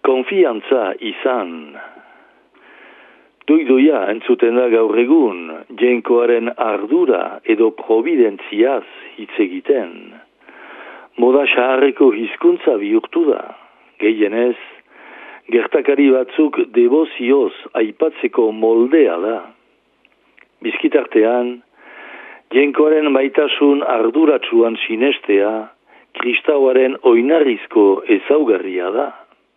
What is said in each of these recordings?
konfiantza izan. Doidoia entzuten da gaur egun, jainkoaren ardura edo providentziaz hitz egiten. Moda saharreko hizkuntza bihurtu da. Gehienez, gertakari batzuk debozioz aipatzeko moldea da. Bizkitartean, jainkoaren maitasun arduratsuan sinestea, kristauaren oinarrizko ezaugarria da.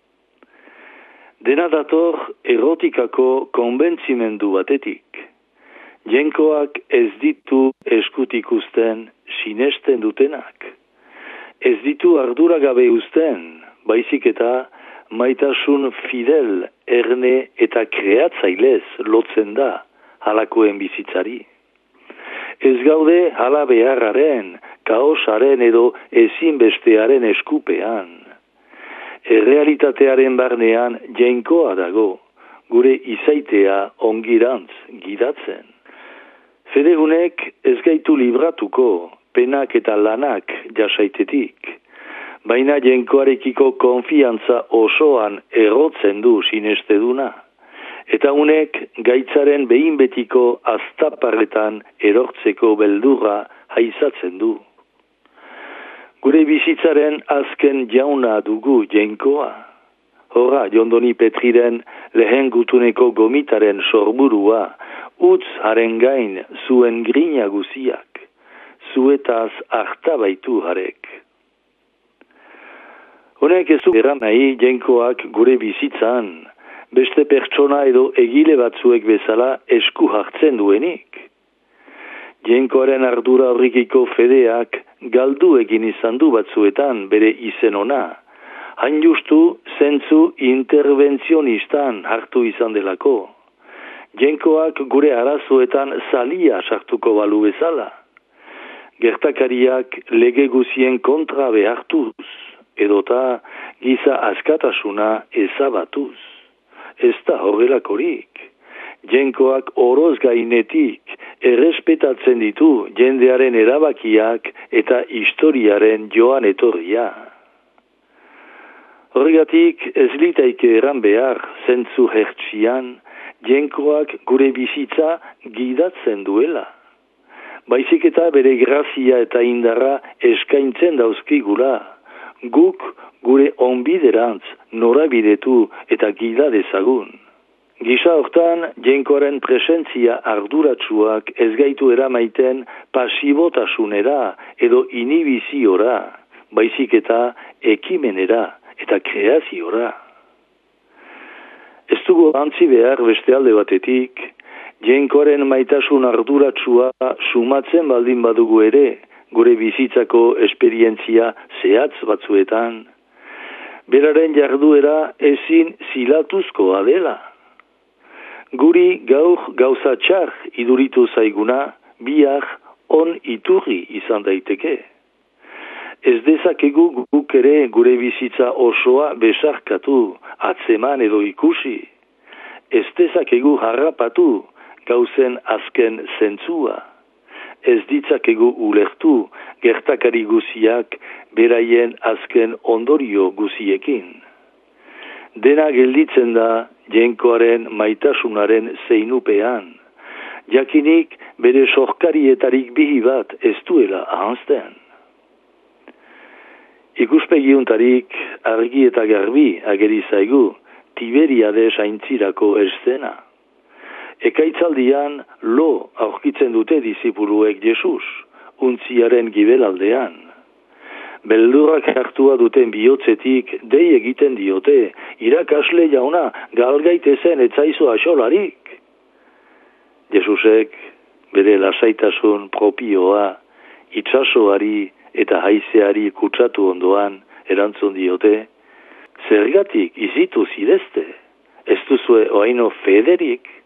Dena dator erotikako konbentzimendu batetik. Jainkoak ez ditu eskutik uzten sinesten dutenak. Ez ditu arduragabe uzten, baizik eta maitasun fidel, erne eta kreatzailez lotzen da halakoen bizitzari. Ez gaude hala beharraren, kaosaren edo ezinbestearen eskupean. Errealitatearen barnean jainkoa dago, gure izaitea ongirantz gidatzen. Fedegunek ez gaitu libratuko, penak eta lanak jasaitetik, baina jainkoarekiko konfiantza osoan errotzen du sinesteduna, eta unek gaitzaren behin betiko aztaparretan erortzeko beldurra haizatzen du. Gure bizitzaren azken jauna dugu jainkoa. Horra, Jondoni Petriren lehen gutuneko gomitaren sorburua, utz haren gain zuen grina guziak, zuetaz hartabaitu harek. Honek ez du eran nahi jainkoak gure bizitzan, beste pertsona edo egile batzuek bezala esku hartzen duenik. Jainkoaren ardura horrikiko fedeak galdu egin izan du batzuetan bere izen ona, hain justu zentzu intervenzionistan hartu izan delako. Jainkoak gure arazoetan zalia sartuko balu bezala. Gertakariak lege guzien kontra behartuz, edota giza askatasuna ezabatuz. Ez da horrelakorik. Jainkoak oroz gainetik errespetatzen ditu jendearen erabakiak eta historiaren joan etorria. Horregatik ez litaike eran behar zentzu hertsian jainkoak gure bizitza gidatzen duela. Baizik eta bere grazia eta indarra eskaintzen dauzkigula, guk gure onbiderantz norabidetu eta gida dezagun. Gisa hortan, jainkoaren presentzia arduratsuak ez gaitu eramaiten pasibotasunera edo inibiziora, baizik eta ekimenera eta kreaziora. Ez dugu antzi behar beste alde batetik, jainkoaren maitasun arduratsua sumatzen baldin badugu ere, gure bizitzako esperientzia zehatz batzuetan, beraren jarduera ezin zilatuzkoa dela. Guri gaur gauza txar iduritu zaiguna, biak on iturri izan daiteke. Ez dezakegu guk ere gure bizitza osoa besarkatu, atzeman edo ikusi. Ez dezakegu harrapatu gauzen azken zentzua. Ez ditzakegu ulertu gertakari guziak beraien azken ondorio guziekin. Dena gelditzen da jainkoaren maitasunaren zeinupean, jakinik bere sorkarietarik bihi bat ez duela ahanzten. Ikuspegiuntarik argi eta garbi ageri zaigu Tiberiades aintzirako eszena. Ekaitzaldian lo aurkitzen dute disipuluek Jesus, untziaren gibelaldean. Beldurrak hartua duten bihotzetik dei egiten diote, irakasle jauna, galgaitezen etzaizu axolarik. Jesusek bere lasaitasun propioa, itsasoari eta haizeari kutsatu ondoan erantzun diote, zergatik izitu zidezte, ez duzue oaino federik?